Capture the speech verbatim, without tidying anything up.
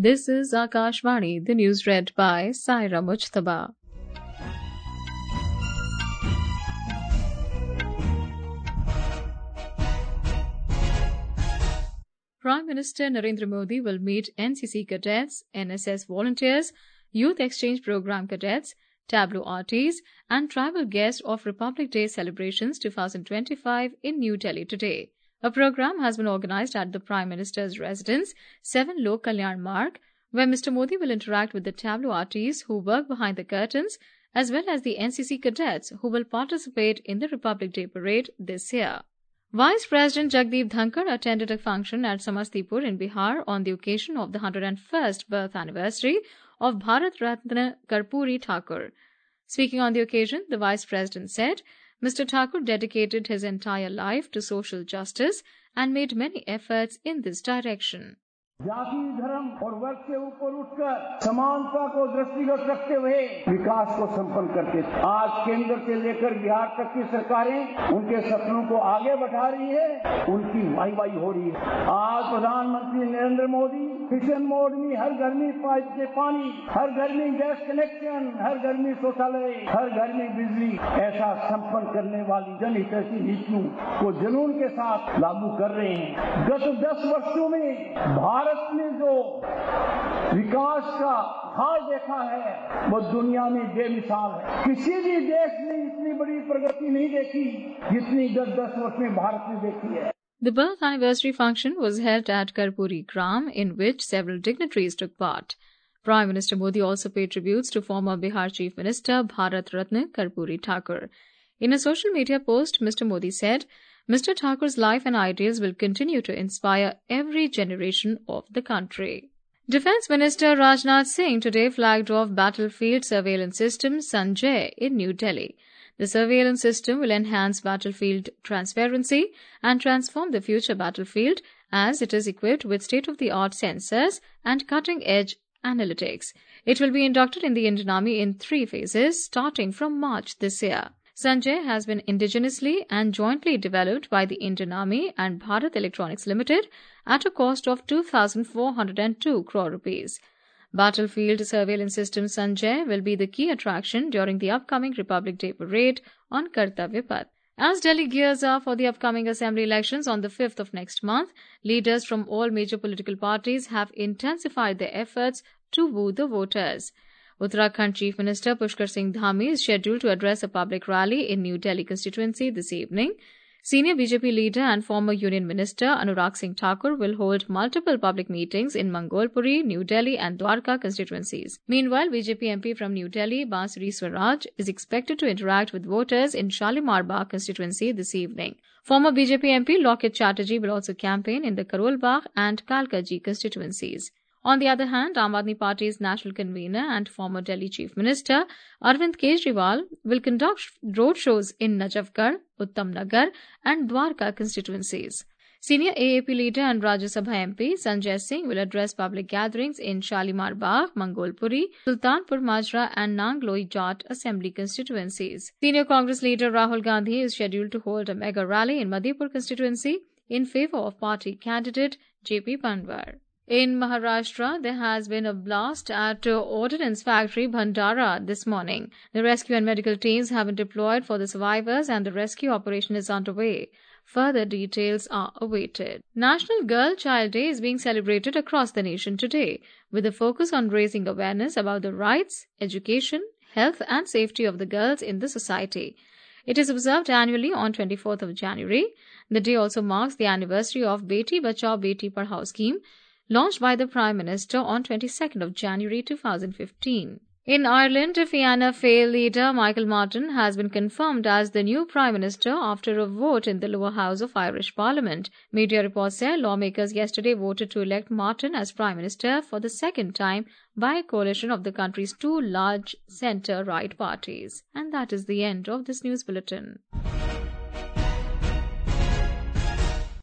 This is Akashvani, the news read by Saira Mujtaba. Prime Minister Narendra Modi will meet N C C cadets, N S S volunteers, Youth Exchange Program cadets, tableau artists, and tribal guests of Republic Day celebrations twenty twenty-five in New Delhi today. A program has been organized at the Prime Minister's residence, seven Lok Kalyan Marg, where Mister Modi will interact with the tableau artists who work behind the curtains, as well as the N C C cadets who will participate in the Republic Day parade this year. Vice President Jagdeep Dhankar attended a function at Samastipur in Bihar on the occasion of the one hundred first birth anniversary of Bharat Ratna Karpuri Thakur. Speaking on the occasion, the Vice President said, Mister Thakur dedicated his entire life to social justice and made many efforts in this direction. जाति धर्म और वर्ग के ऊपर उठकर समानता को दृष्टिगत रखते हुए विकास को संपन्न करते थे। आज केंद्र से लेकर बिहार तक की सरकारें उनके सपनों को आगे बढ़ा रही है, उनकी वाही वाही हो रही है। आज प्रधानमंत्री नरेंद्र मोदी मिशन मोड में हर घर में पाइप से पानी, हर घर में गैस कनेक्शन, हर घर में शौचालय, हर घर में बिजली ऐसा संपन्न करने वाली जनहित की नीतियों को जुनून के साथ लागू कर रहे हैं। गत दस वर्षों में भारत ने जो विकास का हाल देखा है वो दुनिया में बेमिसाल है। किसी भी देश ने इतनी बड़ी प्रगति नहीं देखी जितनी गत दस वर्ष में भारत ने देखी है। The birth anniversary function was held at Karpuri Gram, in which several dignitaries took part. Prime Minister Modi also paid tributes to former Bihar Chief Minister Bharat Ratna Karpuri Thakur. In a social media post, Mister Modi said, Mister Thakur's life and ideals will continue to inspire every generation of the country. Defence Minister Rajnath Singh today flagged off battlefield surveillance system Sanjay in New Delhi. The surveillance system will enhance battlefield transparency and transform the future battlefield as it is equipped with state-of-the-art sensors and cutting-edge analytics. It will be inducted in the Indian Army in three phases starting from March this year. Sanjay has been indigenously and jointly developed by the Indian Army and Bharat Electronics Limited at a cost of two thousand four hundred two crore rupees. Battlefield surveillance system Sanjay will be the key attraction during the upcoming Republic Day parade on Kartavya Path. As Delhi gears up for the upcoming assembly elections on the fifth of next month, leaders from all major political parties have intensified their efforts to woo the voters. Uttarakhand Chief Minister Pushkar Singh Dhami is scheduled to address a public rally in New Delhi constituency this evening. Senior B J P leader and former Union Minister Anurag Singh Thakur will hold multiple public meetings in Mangolpuri, New Delhi and Dwarka constituencies. Meanwhile, B J P M P from New Delhi, Bansuri Swaraj, is expected to interact with voters in Shalimar Bagh constituency this evening. Former B J P M P Lokit Chatterjee will also campaign in the Karol Bagh and Kalkaji constituencies. On the other hand, Aam Aadmi Party's national convener and former Delhi Chief Minister Arvind Kejriwal will conduct roadshows in Najafgarh, Uttam Nagar and Dwarka constituencies. Senior A A P leader and Rajya Sabha M P Sanjay Singh will address public gatherings in Shalimar Bagh, Mangolpuri, Sultanpur Majra and Nangloi Jat assembly constituencies. Senior Congress leader Rahul Gandhi is scheduled to hold a mega rally in Madhepur constituency in favour of party candidate J P Panwar. In Maharashtra, there has been a blast at Ordnance Factory Bhandara this morning. The rescue and medical teams have been deployed for the survivors and the rescue operation is underway. Further details are awaited. National Girl Child Day is being celebrated across the nation today, with a focus on raising awareness about the rights, education, health and safety of the girls in the society. It is observed annually on twenty-fourth of January. The day also marks the anniversary of Beti Bachao Beti Padhao scheme, launched by the Prime Minister on twenty-second of January two thousand fifteen. In Ireland, Fianna Fáil leader Michael Martin has been confirmed as the new Prime Minister after a vote in the lower house of Irish Parliament. Media reports say lawmakers yesterday voted to elect Martin as Prime Minister for the second time by a coalition of the country's two large centre-right parties. And that is the end of this news bulletin.